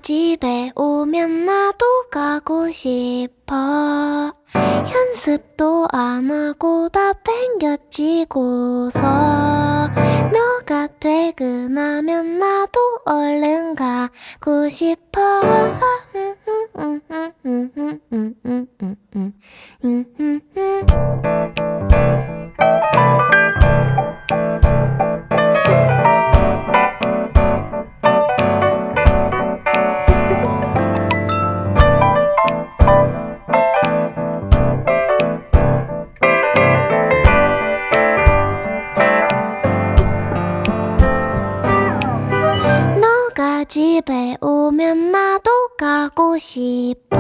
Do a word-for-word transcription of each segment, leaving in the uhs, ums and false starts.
집에 오면 나도 가고 싶어. 연습도 안 하고 다 뺑겨치고서 너가 퇴근하면 나도 얼른 가고 싶어. 너가 집에 오면 나도 가고 싶어.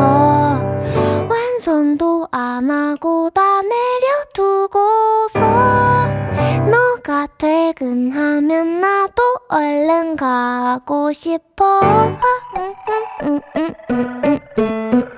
완성도 안 하고 다 내려두고서 너가 퇴근하면 나도 얼른 가고 싶어.